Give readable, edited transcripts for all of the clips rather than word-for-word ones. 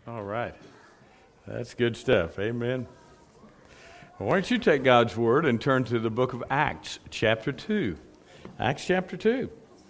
All right. That's good stuff. Amen. Well, why don't you take God's Word and turn to the book of Acts, chapter 2. Acts chapter 2.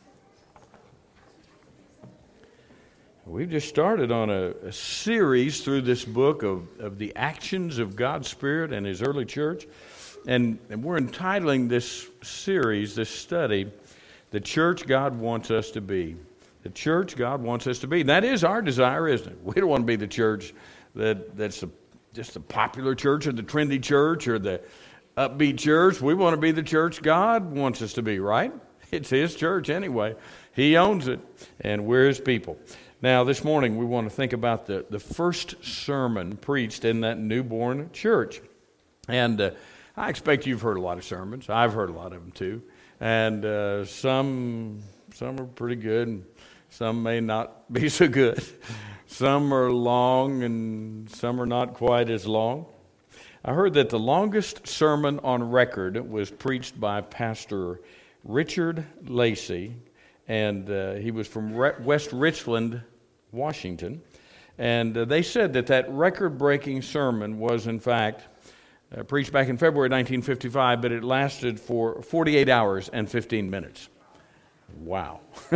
We've just started on a series through this book of the actions of God's Spirit and His early church. And we're entitling this series, this study, The Church God Wants Us to Be. The church God wants us to be. And that is our desire, isn't it? We don't want to be the church that's just the popular church or the trendy church or the upbeat church. We want to be the church God wants us to be, right? It's His church anyway. He owns it, and we're His people. Now, this morning we want to think about the first sermon preached in that newborn church. And I expect you've heard a lot of sermons. I've heard a lot of them too. And some are pretty good, and some may not be so good. Some are long, and some are not quite as long. I heard that the longest sermon on record was preached by Pastor Richard Lacey, and he was from West Richland, Washington. And they said that record-breaking sermon was, in fact, preached back in February 1955, but it lasted for 48 hours and 15 minutes. Wow.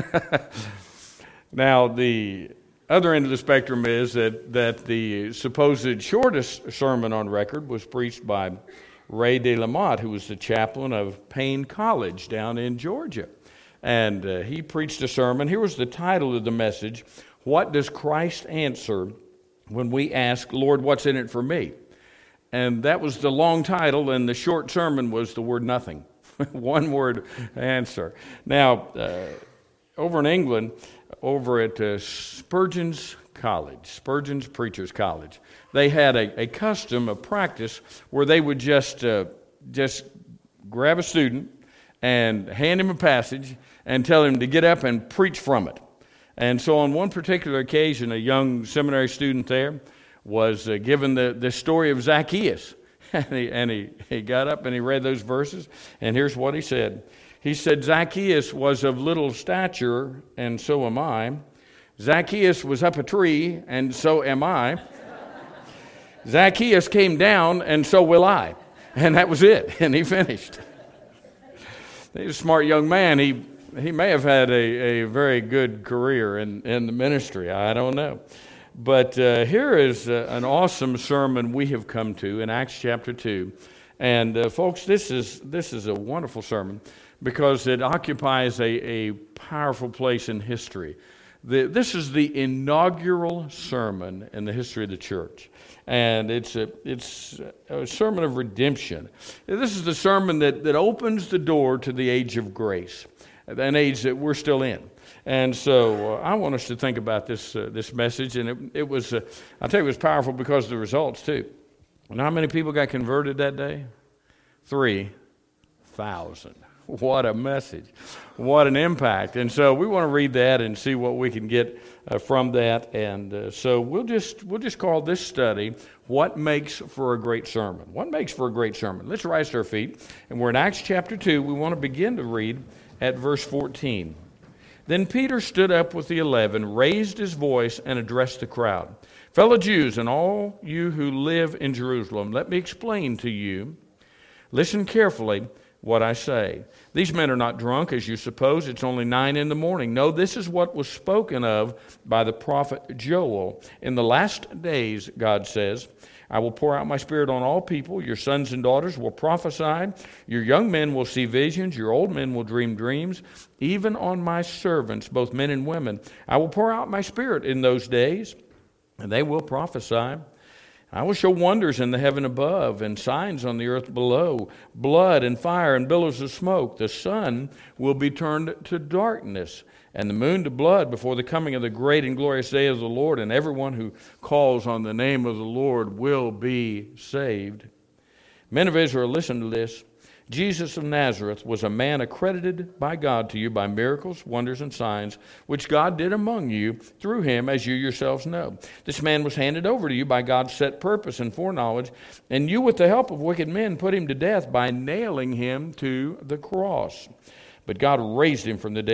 Now, the other end of the spectrum is that the supposed shortest sermon on record was preached by Ray de la Motte, who was the chaplain of Payne College down in Georgia. And he preached a sermon. Here was the title of the message: What does Christ answer when we ask, Lord, what's in it for me? And that was the long title, and the short sermon was the word nothing. One word answer. Now, over in England, over at Spurgeon's College, Spurgeon's Preachers College, they had a custom, a practice, where they would just grab a student and hand him a passage and tell him to get up and preach from it. And so on one particular occasion, a young seminary student there was given the story of Zacchaeus. And he got up and he read those verses, and here's what he said. He said, Zacchaeus was of little stature, and so am I. Zacchaeus was up a tree, and so am I. Zacchaeus came down, and so will I. And that was it, and he finished. He's a smart young man. He may have had a very good career in the ministry. I don't know. But here is an awesome sermon we have come to in Acts chapter 2. And folks, this is a wonderful sermon because it occupies a powerful place in history. This is the inaugural sermon in the history of the church. And it's a sermon of redemption. This is the sermon that opens the door to the age of grace, an age that we're still in. And so I want us to think about this message, and it was, I tell you, it was powerful because of the results too. And how many people got converted that day? 3,000. What a message! What an impact! And so we want to read that and see what we can get from that. And so we'll just call this study "What Makes for a Great Sermon." What makes for a great sermon? Let's rise to our feet, and we're in Acts chapter 2. We want to begin to read at verse 14. Then Peter stood up with the 11, raised his voice, and addressed the crowd. Fellow Jews, and all you who live in Jerusalem, let me explain to you. Listen carefully what I say. These men are not drunk, as you suppose. It's only 9 a.m. No, this is what was spoken of by the prophet Joel. In the last days, God says, I will pour out my Spirit on all people. Your sons and daughters will prophesy. Your young men will see visions. Your old men will dream dreams. Even on my servants, both men and women, I will pour out my Spirit in those days, and they will prophesy. I will show wonders in the heaven above and signs on the earth below, blood and fire and billows of smoke. The sun will be turned to darkness and the moon to blood before the coming of the great and glorious day of the Lord, and everyone who calls on the name of the Lord will be saved. Men of Israel, listen to this. Jesus of Nazareth was a man accredited by God to you by miracles, wonders, and signs, which God did among you through him, as you yourselves know. This man was handed over to you by God's set purpose and foreknowledge, and you, with the help of wicked men, put him to death by nailing him to the cross. But God raised him from the dead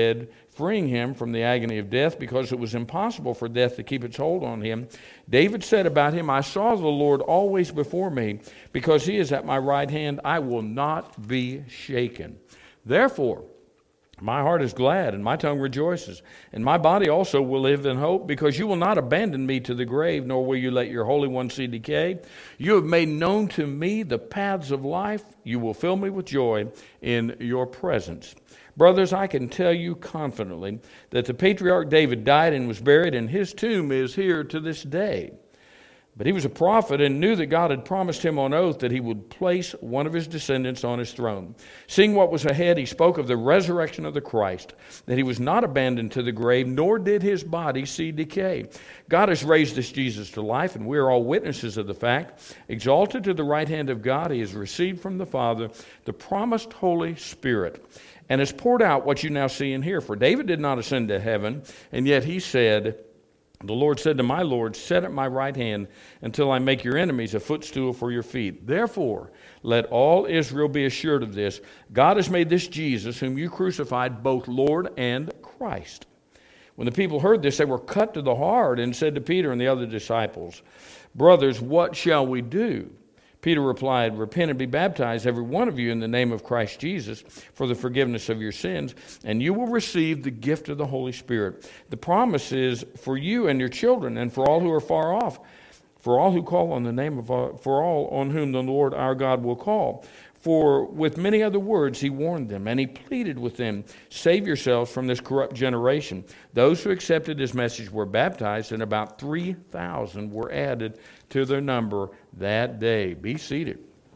freeing him from the agony of death, because it was impossible for death to keep its hold on him. David said about him, I saw the Lord always before me. Because he is at my right hand, I will not be shaken. Therefore, my heart is glad, and my tongue rejoices, and my body also will live in hope, because you will not abandon me to the grave, nor will you let your Holy One see decay. You have made known to me the paths of life. You will fill me with joy in your presence. Brothers, I can tell you confidently that the patriarch David died and was buried, and his tomb is here to this day. But he was a prophet and knew that God had promised him on oath that he would place one of his descendants on his throne. Seeing what was ahead, he spoke of the resurrection of the Christ, that he was not abandoned to the grave, nor did his body see decay. God has raised this Jesus to life, and we are all witnesses of the fact. Exalted to the right hand of God, he has received from the Father the promised Holy Spirit, and has poured out what you now see and hear. For David did not ascend to heaven, and yet he said, the Lord said to my Lord, sit at my right hand until I make your enemies a footstool for your feet. Therefore, let all Israel be assured of this. God has made this Jesus, whom you crucified, both Lord and Christ. When the people heard this, they were cut to the heart and said to Peter and the other disciples, brothers, what shall we do? Peter replied, repent and be baptized, every one of you, in the name of Christ Jesus, for the forgiveness of your sins, and you will receive the gift of the Holy Spirit. The promise is for you and your children, and for all who are far off, for all who call on the name of, for all on whom the Lord our God will call. For with many other words he warned them, and he pleaded with them, save yourselves from this corrupt generation. Those who accepted his message were baptized, and about 3,000 were added to their number that day. Be seated.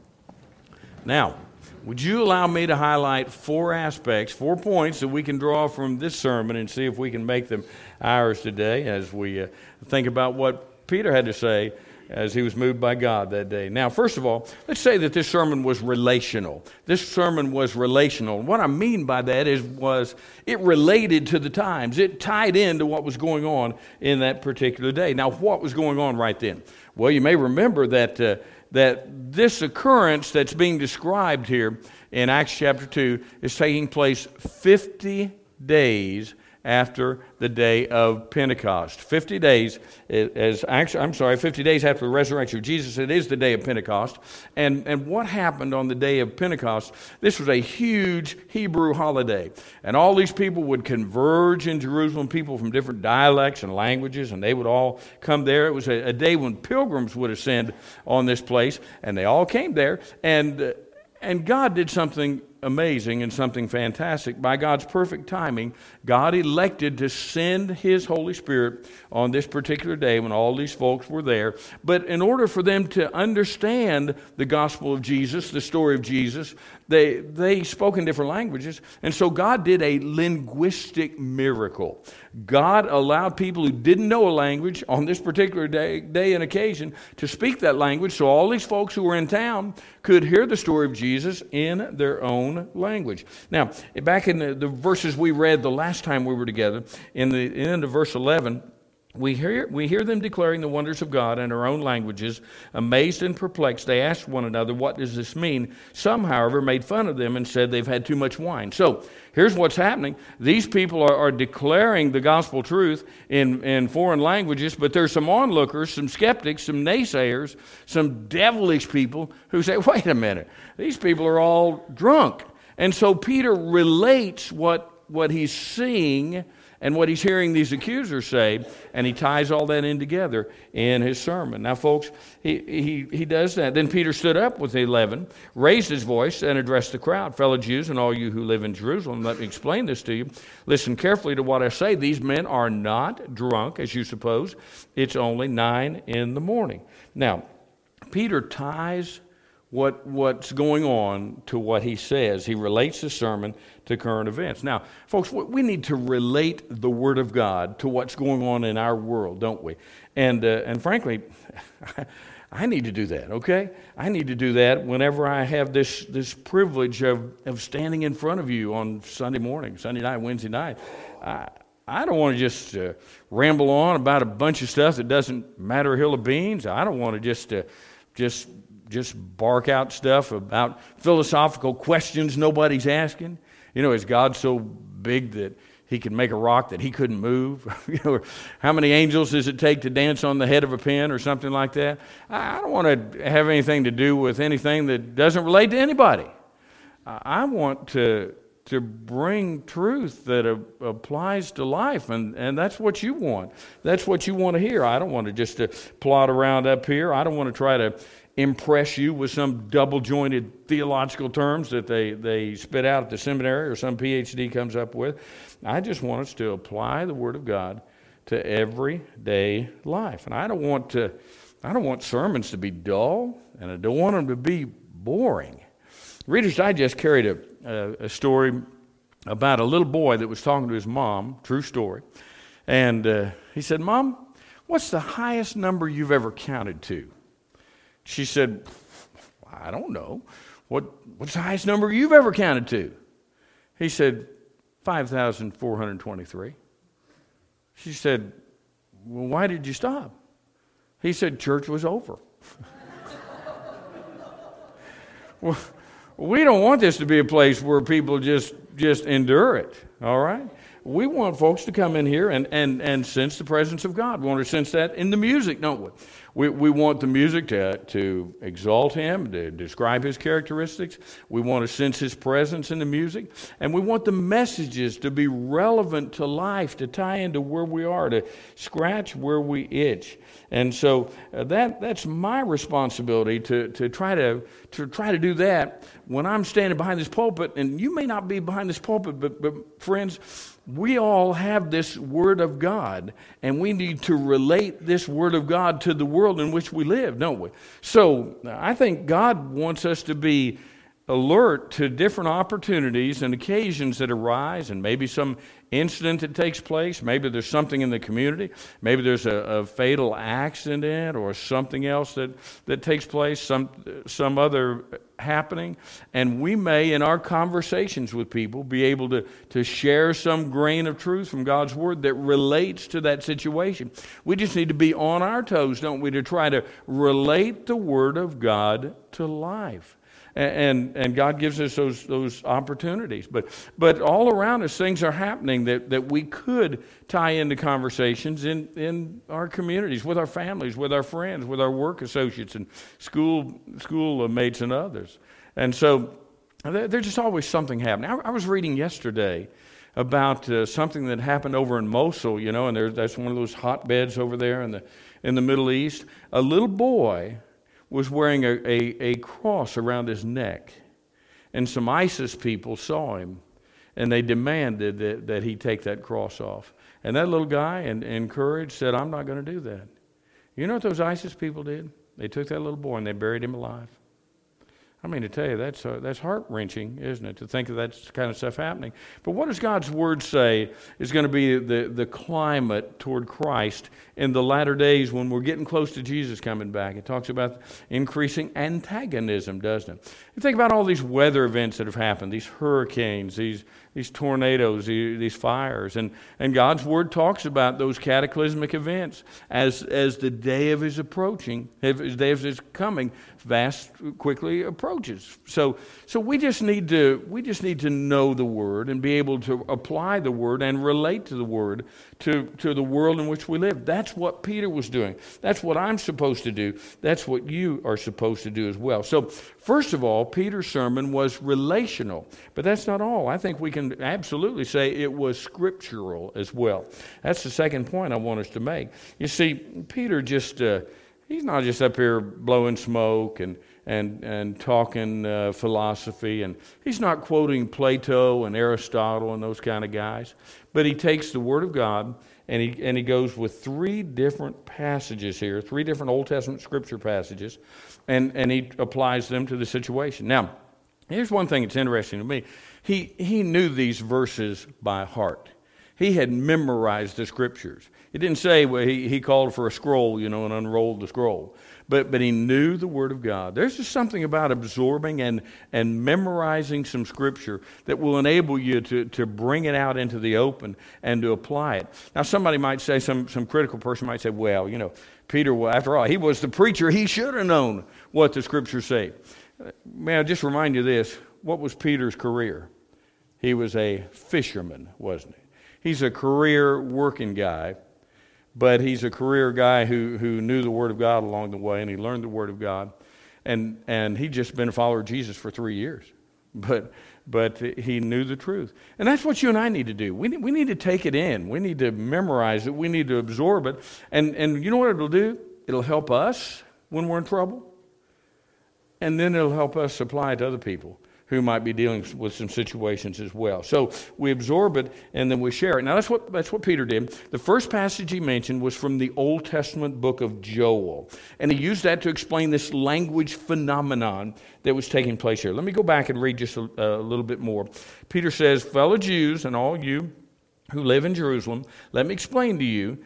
Now, would you allow me to highlight 4 aspects, 4 points that we can draw from this sermon and see if we can make them ours today as we think about what Peter had to say as he was moved by God that day. Now, first of all, let's say that this sermon was relational. This sermon was relational. And what I mean by that was it related to the times. It tied into what was going on in that particular day. Now, what was going on right then? Well, you may remember that this occurrence that's being described here in Acts chapter 2 is taking place 50 days after the day of Pentecost. 50 days after the resurrection of Jesus. It is the day of Pentecost. And what happened on the day of Pentecost? This was a huge Hebrew holiday. And all these people would converge in Jerusalem, people from different dialects and languages, and they would all come there. It was a day when pilgrims would ascend on this place, and they all came there. And God did something amazing and something fantastic. By God's perfect timing, God elected to send His Holy Spirit on this particular day when all these folks were there. But in order for them to understand the gospel of Jesus, the story of Jesus, they spoke in different languages. And so God did a linguistic miracle. God allowed people who didn't know a language on this particular day and occasion to speak that language, so all these folks who were in town could hear the story of Jesus in their own language. Now, back in the verses we read the last time we were together, in the end of verse 11, we hear them declaring the wonders of God in our own languages. Amazed and perplexed, they asked one another, what does this mean? Some, however, made fun of them and said they've had too much wine. So here's what's happening. These people are declaring the gospel truth in foreign languages, but there's some onlookers, some skeptics, some naysayers, some devilish people who say, wait a minute, these people are all drunk. And so Peter relates what he's seeing and what he's hearing these accusers say, and he ties all that in together in his sermon. Now, folks, he does that. Then Peter stood up with the 11, raised his voice, and addressed the crowd. Fellow Jews and all you who live in Jerusalem, let me explain this to you. Listen carefully to what I say. These men are not drunk, as you suppose. It's only 9 a.m. Now, Peter ties what's going on to what he says. He relates the sermon to current events. Now, folks, we need to relate the Word of God to what's going on in our world, don't we? And frankly, I need to do that, okay? I need to do that whenever I have this privilege of standing in front of you on Sunday morning, Sunday night, Wednesday night. I don't want to just ramble on about a bunch of stuff that doesn't matter a hill of beans. I don't want to just bark out stuff about philosophical questions nobody's asking. You know, is God so big that he could make a rock that he couldn't move. Or how many angels does it take to dance on the head of a pin or something like that? I don't want to have anything to do with anything that doesn't relate to anybody. I want to bring truth that applies to life, and that's what you want. That's what you want to hear. I don't want to just plod around up here. I don't want to try to impress you with some double-jointed theological terms that they spit out at the seminary or some PhD comes up with. I just want us to apply the Word of God to everyday life. And I don't want sermons to be dull, and I don't want them to be boring. Reader's Digest carried a story about a little boy that was talking to his mom, true story, and he said, "Mom, what's the highest number you've ever counted to?" She said, "I don't know. What's the highest number you've ever counted to?" He said, 5,423. She said, "Well, why did you stop?" He said, "Church was over." Well, we don't want this to be a place where people just endure it, all right? We want folks to come in here and sense the presence of God. We want to sense that in the music, don't we? We want the music to exalt Him, to describe His characteristics. We want to sense His presence in the music. And we want the messages to be relevant to life, to tie into where we are, to scratch where we itch. And so that's my responsibility to try to do that when I'm standing behind this pulpit. And you may not be behind this pulpit, but friends, we all have this Word of God, and we need to relate this Word of God to the world in which we live, don't we? So I think God wants us to be alert to different opportunities and occasions that arise, and maybe some incident that takes place. Maybe there's something in the community. Maybe there's a fatal accident or something else that takes place, some other happening. And we may, in our conversations with people, be able to share some grain of truth from God's Word that relates to that situation. We just need to be on our toes, don't we, to try to relate the Word of God to life. And God gives us those opportunities. But all around us, things are happening that we could tie into conversations in our communities, with our families, with our friends, with our work associates and school mates and others. And so there's just always something happening. I was reading yesterday about something that happened over in Mosul, and that's one of those hotbeds over there in the Middle East. A little boy was wearing a cross around his neck. And some ISIS people saw him, and they demanded that he take that cross off. And that little guy, in courage, said, "I'm not going to do that." You know what those ISIS people did? They took that little boy and they buried him alive. I mean, to tell you, that's heart-wrenching, isn't it, to think of that kind of stuff happening. But what does God's Word say is going to be the climate toward Christ in the latter days when we're getting close to Jesus coming back? It talks about increasing antagonism, doesn't it? You think about all these weather events that have happened, these hurricanes, these tornadoes, these fires. And God's Word talks about those cataclysmic events as the day of His approaching, His day of His coming, quickly approaches. So we just need to know the Word and be able to apply the Word and relate to the Word to the world in which we live. That's what Peter was doing. That's what I'm supposed to do. That's what you are supposed to do as well. So first of all, Peter's sermon was relational, but that's not all. I think we can absolutely say it was scriptural as well. That's the second point I want us to make. You see, Peter he's not just up here blowing smoke and talking philosophy, and he's not quoting Plato and Aristotle and those kind of guys, but he takes the Word of God and he goes with three different passages here, three different Old Testament scripture passages, and he applies them to the situation. Now, here's one thing that's interesting to me. He knew these verses by heart. He had memorized the scriptures. It didn't say, well, he called for a scroll, and unrolled the scroll. But he knew the Word of God. There's just something about absorbing and memorizing some scripture that will enable you to bring it out into the open and to apply it. Now, somebody might say, some critical person might say, well, Peter, after all, he was the preacher. He should have known what the scriptures say. May I just remind you this. What was Peter's career? He was a fisherman, wasn't he? He's a career working guy, but he's a career guy who knew the Word of God along the way, and he learned the Word of God. And he'd just been a follower of Jesus for 3 years. But he knew the truth. And that's what you and I need to do. We need to take it in. We need to memorize it. We need to absorb it. And you know what it'll do? It'll help us when we're in trouble. And then it'll help us supply it to other people who might be dealing with some situations as well. So we absorb it and then we share it. Now that's what Peter did. The first passage he mentioned was from the Old Testament book of Joel. And he used that to explain this language phenomenon that was taking place here. Let me go back and read just a little bit more. Peter says, "Fellow Jews and all you who live in Jerusalem, let me explain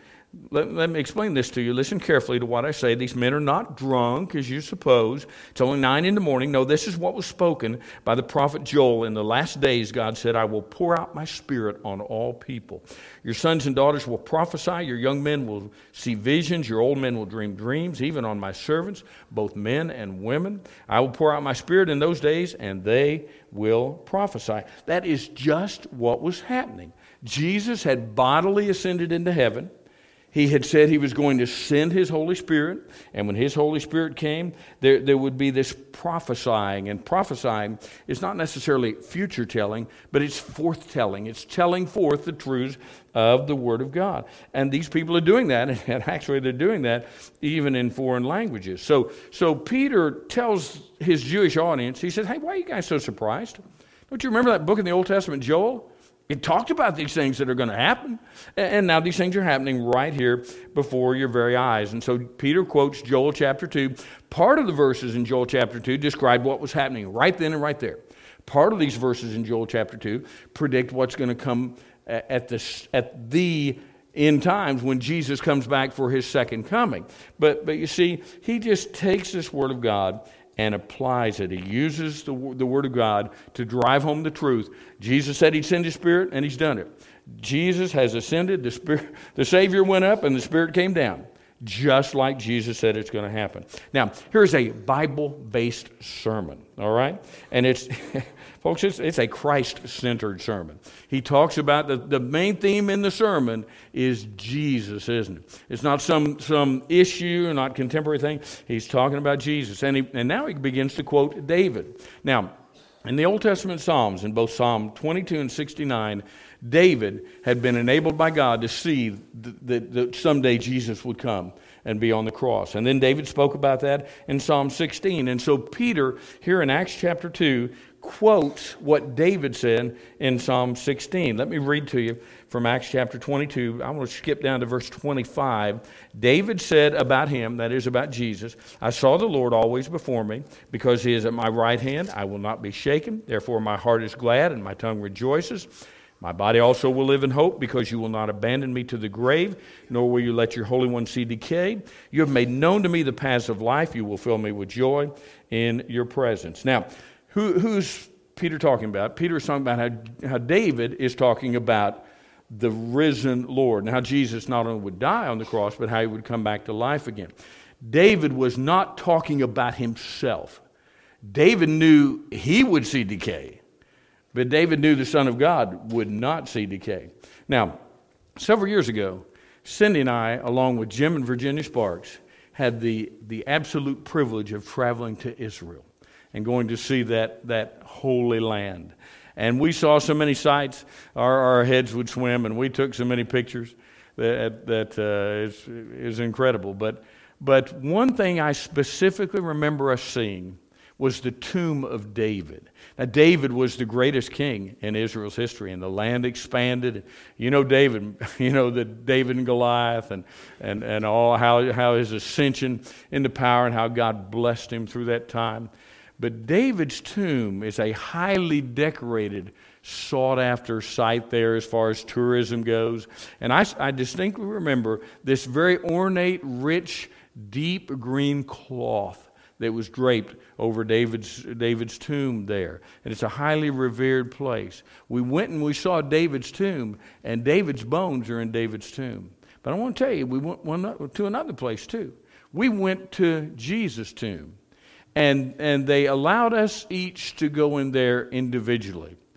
this to you. Listen carefully to what I say. These men are not drunk, as you suppose. It's only 9 a.m. No, this is what was spoken by the prophet Joel. In the last days, God said, I will pour out my Spirit on all people. Your sons and daughters will prophesy. Your young men will see visions. Your old men will dream dreams, even on my servants, both men and women. I will pour out my Spirit in those days, and they will prophesy." That is just what was happening. Jesus had bodily ascended into heaven. He had said he was going to send his Holy Spirit, and when his Holy Spirit came, there would be this prophesying. And prophesying is not necessarily future telling, but it's forth telling. It's telling forth the truths of the Word of God. And these people are doing that, and actually they're doing that even in foreign languages. So Peter tells his Jewish audience, he says, hey, why are you guys so surprised? Don't you remember that book in the Old Testament, Joel? It talked about these things that are going to happen, and now these things are happening right here before your very eyes. And so Peter quotes Joel chapter 2. Part of the verses in Joel chapter 2 describe what was happening right then and right there. Part of these verses in Joel chapter 2 predict what's going to come at the end times when Jesus comes back for his second coming. But you see, he just takes this Word of God and applies it. He uses the Word of God to drive home the truth. Jesus said he'd send his Spirit, and he's done it. Jesus has ascended, the Savior went up, and the Spirit came down, just like Jesus said it's going to happen. Now, here's a Bible-based sermon, all right? And it's, folks, it's a Christ-centered sermon. He talks about, the main theme in the sermon is Jesus, isn't it? It's not some issue, not contemporary thing. He's talking about Jesus. And now he begins to quote David. Now, in the Old Testament Psalms, in both Psalm 22 and 69, David had been enabled by God to see that someday Jesus would come and be on the cross. And then David spoke about that in Psalm 16. And so Peter, here in Acts chapter 2, quotes what David said in Psalm 16. Let me read to you from Acts chapter 22. I'm going to skip down to verse 25. David said about him, that is about Jesus, I saw the Lord always before me, because he is at my right hand. I will not be shaken. Therefore my heart is glad and my tongue rejoices. My body also will live in hope, because you will not abandon me to the grave, nor will you let your Holy One see decay. You have made known to me the paths of life. You will fill me with joy in your presence. Now, who's Peter talking about? Peter's talking about how David is talking about the risen Lord, and how Jesus not only would die on the cross, but how he would come back to life again. David was not talking about himself. David knew he would see decay, but David knew the Son of God would not see decay. Now, several years ago, Cindy and I, along with Jim and Virginia Sparks, had the absolute privilege of traveling to Israel and going to see that holy land. And we saw so many sights, our heads would swim, and we took so many pictures that is incredible. But one thing I specifically remember us seeing was the tomb of David. Now, David was the greatest king in Israel's history, and the land expanded. You know David, the David and Goliath, and all how his ascension into power and how God blessed him through that time. But David's tomb is a highly decorated, sought-after site there as far as tourism goes. And I distinctly remember this very ornate, rich, deep green cloth that was draped over David's tomb there. And it's a highly revered place. We went and we saw David's tomb, and David's bones are in David's tomb. But I want to tell you, we went to another place too. We went to Jesus' tomb. And they allowed us each to go in there individually.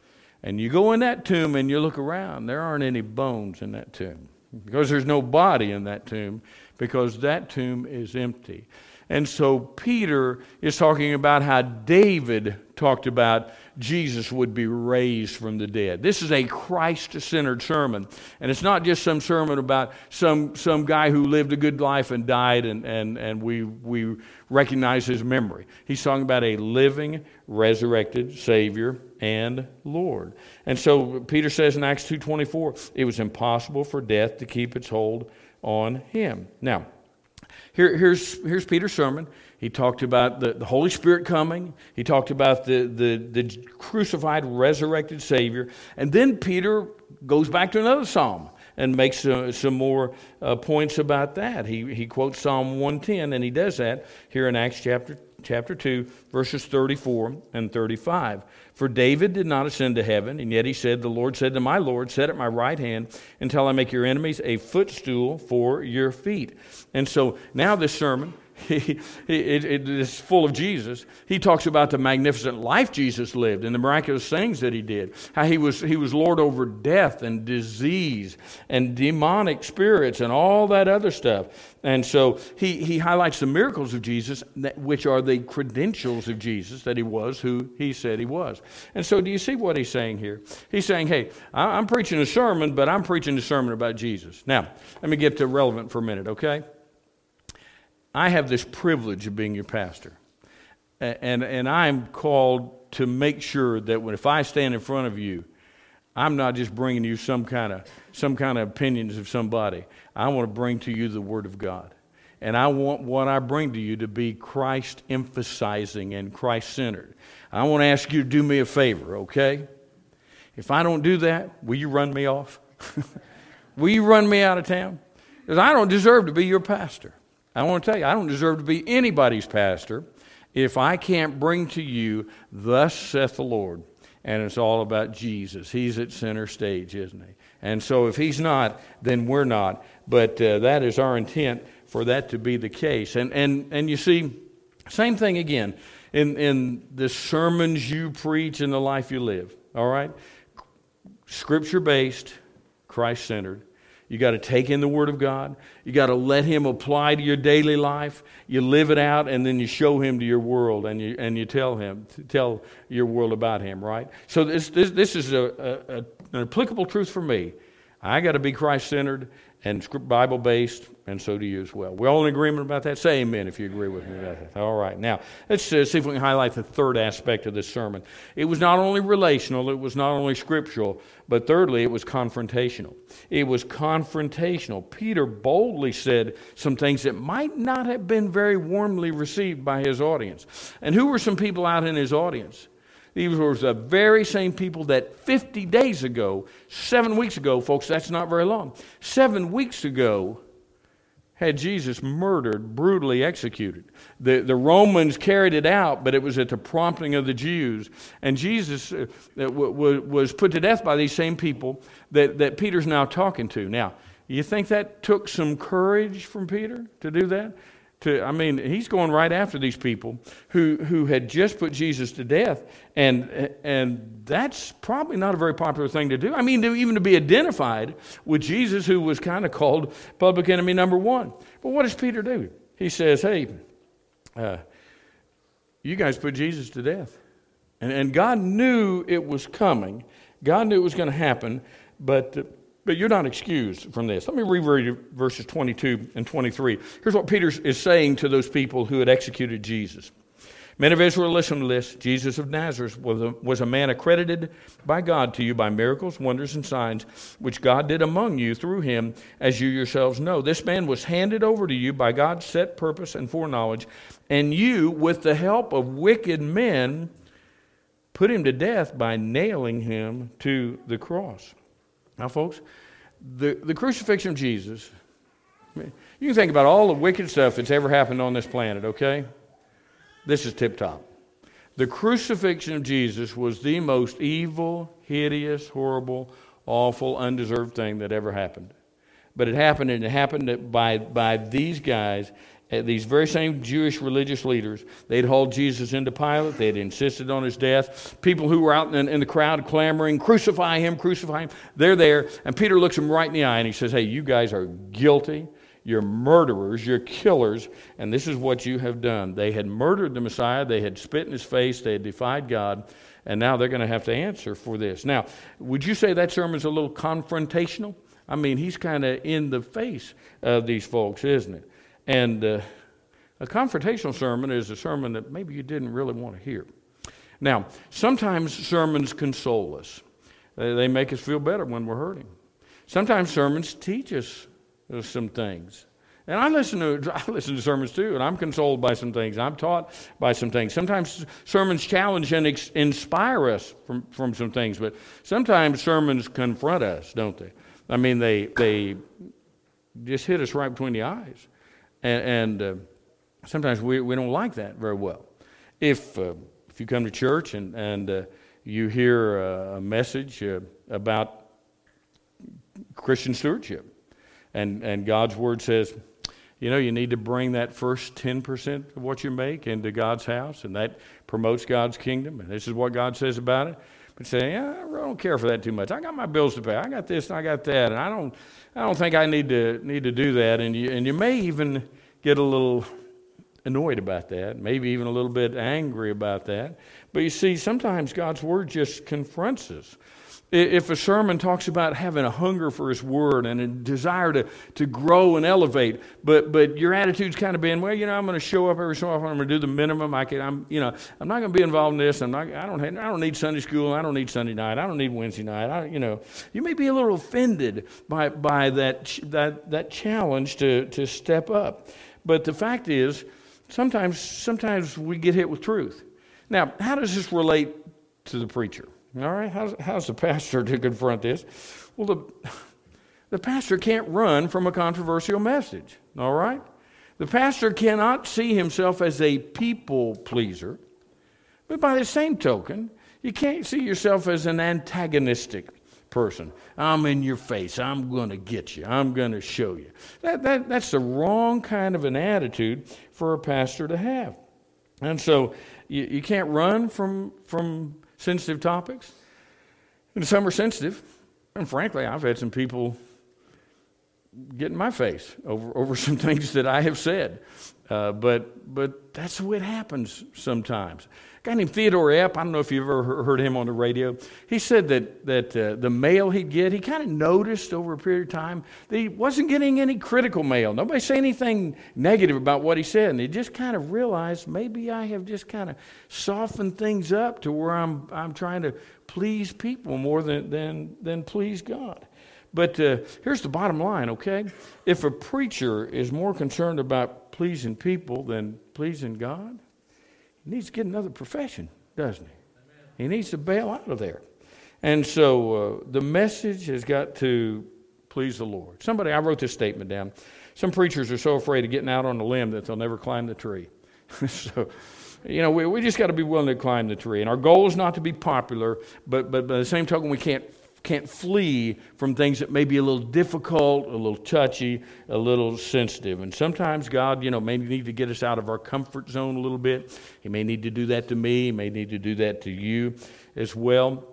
And you go in that tomb and you look around, there aren't any bones in that tomb. Because there's no body in that tomb, because that tomb is empty. And so Peter is talking about how David talked about Jesus would be raised from the dead. This is a Christ-centered sermon. And it's not just some sermon about some guy who lived a good life and died and we recognize his memory. He's talking about a living, resurrected Savior and Lord. And so Peter says in Acts 2:24, it was impossible for death to keep its hold on him. Now, here's Peter's sermon. He talked about the Holy Spirit coming. He talked about the crucified, resurrected Savior. And then Peter goes back to another psalm and makes some more points about that. He quotes Psalm 110, and he does that here in Acts chapter 2, verses 34 and 35. For David did not ascend to heaven, and yet he said, the Lord said to my Lord, sit at my right hand until I make your enemies a footstool for your feet. And so now this sermon, it is full of Jesus. He talks about the magnificent life Jesus lived and the miraculous things that he did. How he was Lord over death and disease and demonic spirits and all that other stuff. And so he highlights the miracles of Jesus, which are the credentials of Jesus, that he was who he said he was. And so do you see what he's saying here? He's saying, hey, I'm preaching a sermon, but I'm preaching a sermon about Jesus. Now, let me get to relevant for a minute, okay? I have this privilege of being your pastor, and I'm called to make sure that if I stand in front of you, I'm not just bringing you some kind of opinions of somebody. I want to bring to you the Word of God, and I want what I bring to you to be Christ emphasizing and Christ centered. I want to ask you to do me a favor, okay? If I don't do that, will you run me off? Will you run me out of town? Because I don't deserve to be your pastor. I want to tell you, I don't deserve to be anybody's pastor if I can't bring to you, thus saith the Lord. And it's all about Jesus. He's at center stage, isn't he? And so if he's not, then we're not. But that is our intent, for that to be the case. And you see, same thing again in the sermons you preach and the life you live. All right? Scripture-based, Christ-centered. You got to take in the Word of God. You got to let Him apply to your daily life. You live it out, and then you show Him to your world, and you tell your world about Him. Right? So this is an applicable truth for me. I got to be Christ-centered and Bible-based, and so do you as well. We're all in agreement about that? Say amen if you agree with me about that. All right. Now, let's see if we can highlight the third aspect of this sermon. It was not only relational, it was not only scriptural, but thirdly, it was confrontational. It was confrontational. Peter boldly said some things that might not have been very warmly received by his audience. And who were some people out in his audience? These were the very same people that 50 days ago, 7 weeks ago, folks, that's not very long, 7 weeks ago, had Jesus murdered, brutally executed. The Romans carried it out, but it was at the prompting of the Jews. And Jesus was put to death by these same people that Peter's now talking to. Now, you think that took some courage from Peter to do that? He's going right after these people who had just put Jesus to death, and that's probably not a very popular thing to do. Even to be identified with Jesus, who was kind of called public enemy number one. But what does Peter do? He says, hey, you guys put Jesus to death. And God knew it was coming. God knew it was going to happen, but you're not excused from this. Let me reread verses 22 and 23. Here's what Peter is saying to those people who had executed Jesus. Men of Israel, listen to this. Jesus of Nazareth was a man accredited by God to you by miracles, wonders, and signs, which God did among you through him, as you yourselves know. This man was handed over to you by God's set purpose and foreknowledge, and you, with the help of wicked men, put him to death by nailing him to the cross. Now, folks, the crucifixion of Jesus, you can think about all the wicked stuff that's ever happened on this planet, okay? This is tip-top. The crucifixion of Jesus was the most evil, hideous, horrible, awful, undeserved thing that ever happened. But it happened, and it happened by these guys, these very same Jewish religious leaders, they'd hauled Jesus into Pilate. They'd insisted on his death. People who were out in the crowd clamoring, crucify him, crucify him. They're there, and Peter looks him right in the eye, and he says, hey, you guys are guilty. You're murderers. You're killers, and this is what you have done. They had murdered the Messiah. They had spit in his face. They had defied God, and now they're going to have to answer for this. Now, would you say that sermon's a little confrontational? I mean, he's kind of in the face of these folks, isn't it? And a confrontational sermon is a sermon that maybe you didn't really want to hear. Now, sometimes sermons console us. They make us feel better when we're hurting. Sometimes sermons teach us some things. And I listen to sermons too, and I'm consoled by some things. I'm taught by some things. Sometimes sermons challenge and inspire us from some things, but sometimes sermons confront us, don't they? I mean, they just hit us right between the eyes. And sometimes we don't like that very well. If you come to church and you hear a message about Christian stewardship, and God's Word says, you need to bring that first 10% of what you make into God's house, and that promotes God's kingdom, and this is what God says about it. But say, I really don't care for that too much. I got my bills to pay. I got this and I got that, and I don't think I need to do that. And you may even get a little annoyed about that, maybe even a little bit angry about that. But you see, sometimes God's Word just confronts us. If a sermon talks about having a hunger for His Word and a desire to grow and elevate, but your attitude's kind of been, well, I'm going to show up every so often. I'm going to do the minimum. I'm not going to be involved in this. I don't need Sunday school. I don't need Sunday night. I don't need Wednesday night. You may be a little offended by that challenge to step up. But the fact is, sometimes we get hit with truth. Now, how does this relate to the preacher? All right, how's the pastor to confront this? Well, the pastor can't run from a controversial message, all right? The pastor cannot see himself as a people pleaser, but by the same token, you can't see yourself as an antagonistic person. I'm in your face. I'm going to get you. I'm going to show you. That's the wrong kind of an attitude for a pastor to have. And so you can't run from sensitive topics, and some are sensitive, and frankly, I've had some people get in my face over some things that I have said, but that's the way it happens sometimes. A guy named Theodore Epp, I don't know if you've ever heard him on the radio. He said that the mail he'd get, he kind of noticed over a period of time that he wasn't getting any critical mail. Nobody say anything negative about what he said, and he just kind of realized maybe I have just kind of softened things up to where I'm trying to please people more than please God. But here's the bottom line, okay? If a preacher is more concerned about pleasing people than pleasing God, he needs to get another profession, doesn't he? Amen. He needs to bail out of there. And so the message has got to please the Lord. I wrote this statement down. Some preachers are so afraid of getting out on the limb that they'll never climb the tree. So, we just got to be willing to climb the tree. And our goal is not to be popular, but by the same token, we can't flee from things that may be a little difficult, a little touchy, a little sensitive. And sometimes God, may need to get us out of our comfort zone a little bit. He may need to do that to me. He may need to do that to you as well.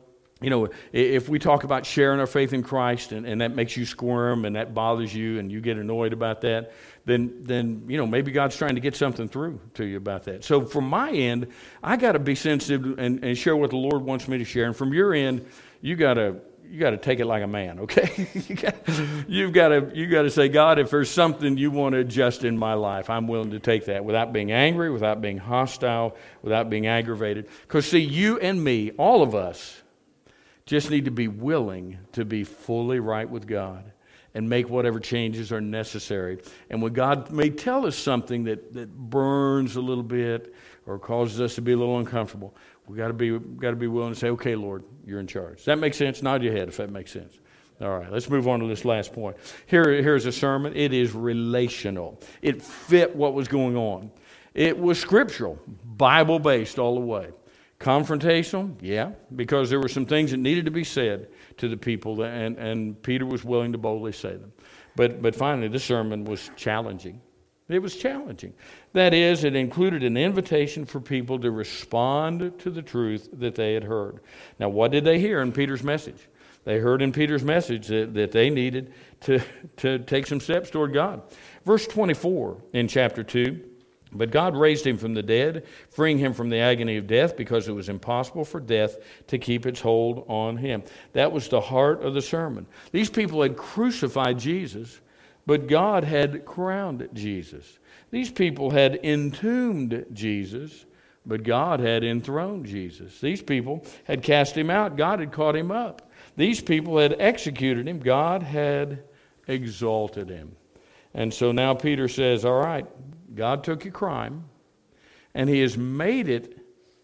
If we talk about sharing our faith in Christ and that makes you squirm and that bothers you and you get annoyed about that, then maybe God's trying to get something through to you about that. So from my end, I got to be sensitive and share what the Lord wants me to share. And from your end, you got to take it like a man, okay? You've got to say, God, if there's something you want to adjust in my life, I'm willing to take that without being angry, without being hostile, without being aggravated. Because see, you and me, all of us, just need to be willing to be fully right with God and make whatever changes are necessary. And when God may tell us something that burns a little bit or causes us to be a little uncomfortable, we got to be willing to say, okay, Lord, you're in charge. Does that make sense? Nod your head if that makes sense. All right, let's move on to this last point. Here's a sermon. It is relational. It fit what was going on. It was scriptural, Bible-based all the way. Confrontational, yeah, because there were some things that needed to be said to the people, and Peter was willing to boldly say them. But finally, this sermon was challenging. It was challenging. That is, it included an invitation for people to respond to the truth that they had heard. Now, what did they hear in Peter's message? They heard in Peter's message that they needed to take some steps toward God. Verse 24 in chapter 2, but God raised him from the dead, freeing him from the agony of death, because it was impossible for death to keep its hold on him. That was the heart of the sermon. These people had crucified Jesus, but God had crowned Jesus. These people had entombed Jesus, but God had enthroned Jesus. These people had cast him out. God had caught him up. These people had executed him. God had exalted him. And so now Peter says, all right, God took your crime, and he has made it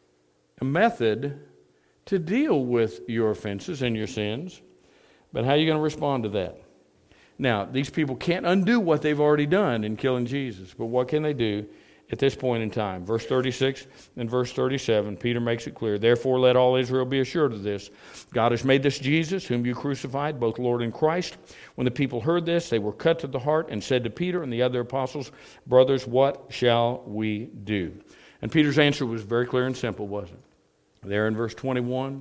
a method to deal with your offenses and your sins. But how are you going to respond to that? Now, these people can't undo what they've already done in killing Jesus, but what can they do at this point in time? Verse 36 and verse 37, Peter makes it clear, therefore let all Israel be assured of this. God has made this Jesus, whom you crucified, both Lord and Christ. When the people heard this, they were cut to the heart and said to Peter and the other apostles, brothers, what shall we do? And Peter's answer was very clear and simple, wasn't it? There in verse 21,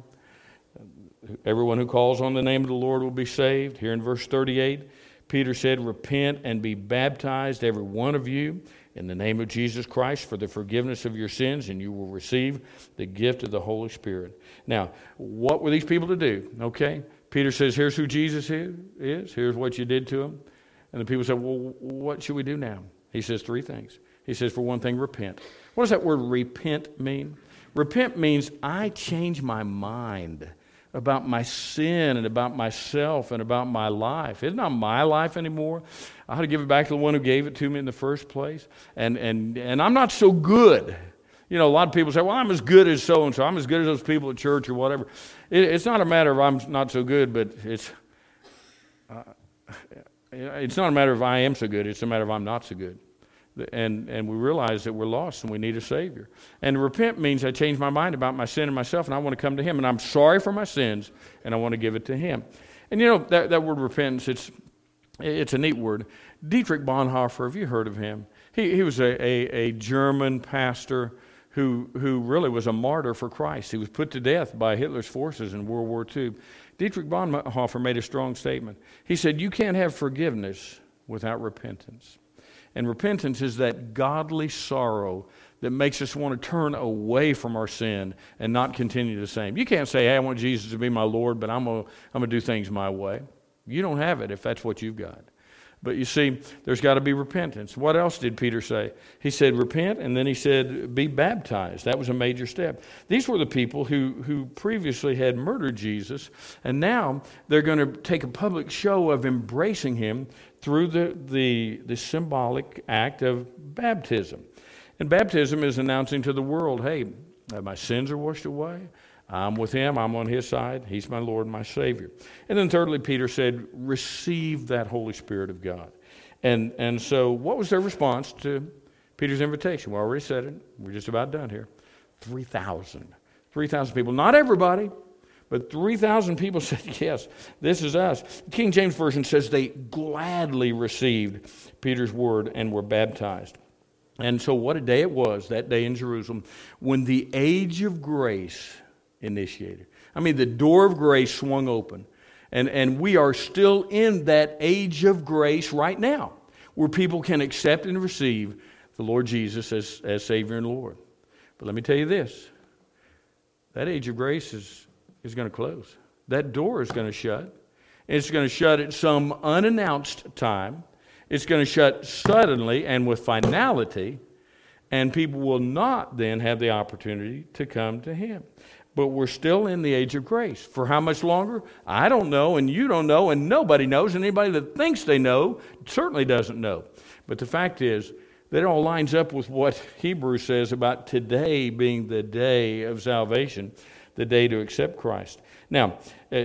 everyone who calls on the name of the Lord will be saved. Here in verse 38, Peter said, repent and be baptized, every one of you, in the name of Jesus Christ for the forgiveness of your sins, and you will receive the gift of the Holy Spirit. Now, what were these people to do? Okay, Peter says, here's who Jesus is. Here's what you did to him. And the people said, well, what should we do now? He says three things. He says, for one thing, repent. What does that word repent mean? Repent means I change my mind about my sin and about myself and about my life. It's not my life anymore. I ought to give it back to the one who gave it to me in the first place. And I'm not so good. You know, a lot of people say, well, I'm as good as so-and-so. I'm as good as those people at church or whatever. It's not a matter of I'm not so good, but it's not a matter of I am so good. It's a matter of I'm not so good. And we realize that we're lost and we need a Savior. And repent means I change my mind about my sin and myself, and I want to come to Him. And I'm sorry for my sins, and I want to give it to Him. And you know, that word repentance, it's a neat word. Dietrich Bonhoeffer, have you heard of him? He was a German pastor who really was a martyr for Christ. He was put to death by Hitler's forces in World War II. Dietrich Bonhoeffer made a strong statement. He said, you can't have forgiveness without repentance. And repentance is that godly sorrow that makes us want to turn away from our sin and not continue the same. You can't say, hey, I want Jesus to be my Lord, but I'm going to do things my way. You don't have it if that's what you've got. But you see, there's got to be repentance. What else did Peter say? He said, repent, and then he said, be baptized. That was a major step. These were the people who previously had murdered Jesus, and now they're going to take a public show of embracing him through the symbolic act of baptism. And baptism is announcing to the world, hey, my sins are washed away. I'm with him. I'm on his side. He's my Lord and my Savior. And then thirdly, Peter said, receive that Holy Spirit of God. And so what was their response to Peter's invitation? We already said it. We're just about done here. 3,000. 3,000 people. Not everybody, but 3,000 people said, yes, this is us. The King James Version says they gladly received Peter's word and were baptized. And so what a day it was, that day in Jerusalem, when the age of grace initiated. I mean, the door of grace swung open. And we are still in that age of grace right now, where people can accept and receive the Lord Jesus as Savior and Lord. But let me tell you this, that age of grace is going to close. That door is going to shut. It's going to shut at some unannounced time. It's going to shut suddenly and with finality, and people will not then have the opportunity to come to Him. But we're still in the age of grace. For how much longer? I don't know, and you don't know, and nobody knows, and anybody that thinks they know certainly doesn't know. But the fact is that it all lines up with what Hebrews says about today being the day of salvation, the day to accept Christ. Now,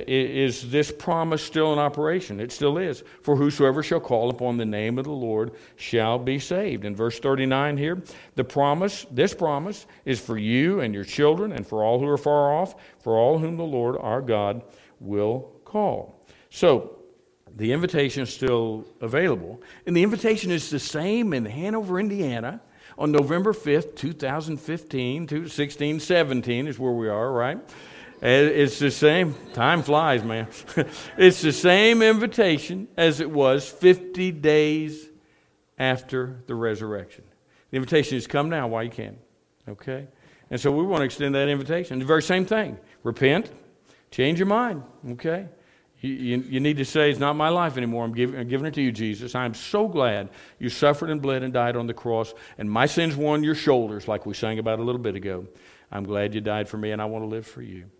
is this promise still in operation? It still is. For whosoever shall call upon the name of the Lord shall be saved. In verse 39 here, this promise is for you and your children and for all who are far off, for all whom the Lord our God will call. So, the invitation is still available. And the invitation is the same in Hanover, Indiana on November 5th, 2015, 16, 17 is where we are, right? It's the same. Time flies, man. It's the same invitation as it was 50 days after the resurrection. The invitation is come now while you can. Okay? And so we want to extend that invitation. The very same thing. Repent. Change your mind. Okay? You need to say, it's not my life anymore. I'm giving it to you, Jesus. I'm so glad you suffered and bled and died on the cross, and my sins were on your shoulders, like we sang about a little bit ago. I'm glad you died for me, and I want to live for you.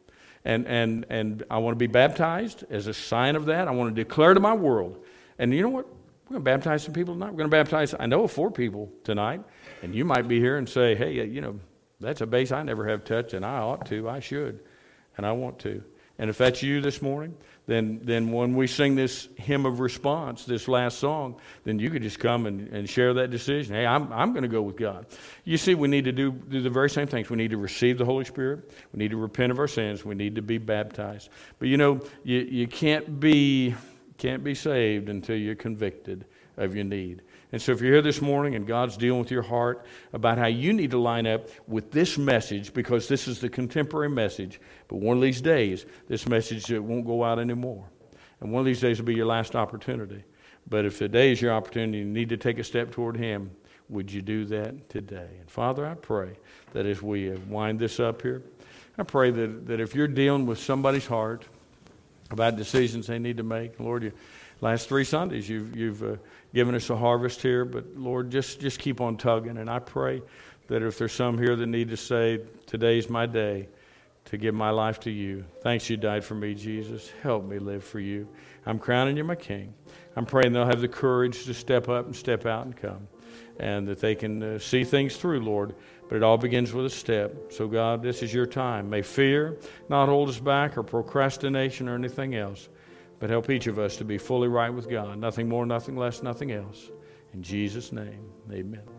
And I want to be baptized as a sign of that. I want to declare to my world. And you know what? We're going to baptize some people tonight. We're going to baptize, I know, 4 people tonight. And you might be here and say, hey, that's a base I never have touched, and I ought to, I should, and I want to. And if that's you this morning, then when we sing this hymn of response, this last song, then you could just come and share that decision. Hey, I'm going to go with God. You see, we need to do the very same things. We need to receive the Holy Spirit. We need to repent of our sins. We need to be baptized. But you can't be saved until you're convicted of your need. And so if you're here this morning and God's dealing with your heart about how you need to line up with this message, because this is the contemporary message, but one of these days, this message won't go out anymore. And one of these days will be your last opportunity. But if today is your opportunity, you need to take a step toward Him, would you do that today? And Father, I pray that as we wind this up here, I pray that if you're dealing with somebody's heart about decisions they need to make, Lord, last 3 Sundays you've given us a harvest here, but Lord, just keep on tugging. And I pray that if there's some here that need to say, today's my day to give my life to you. Thanks you died for me, Jesus. Help me live for you. I'm crowning you my King. I'm praying they'll have the courage to step up and step out and come, and that they can see things through, Lord. But it all begins with a step. So God, this is your time. May fear not hold us back, or procrastination or anything else, but help each of us to be fully right with God. Nothing more, nothing less, nothing else. In Jesus' name, amen.